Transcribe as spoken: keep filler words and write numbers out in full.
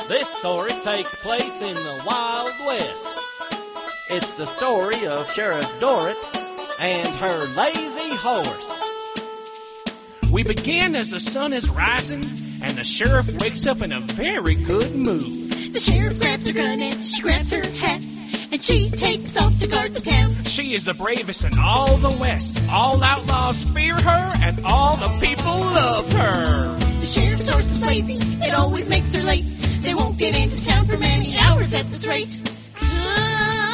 This story takes place in the Wild West. It's the story of Sheriff Dorrit and her lazy horse. We begin as the sun is rising, and the sheriff wakes up in a very good mood. The sheriff grabs her gun and she grabs her hat, and she takes off to guard the town. She is the bravest in all the West. All outlaws fear her, and all the people love her. The sheriff's horse is lazy, it always makes her late. They won't get into town for many hours at this rate. Come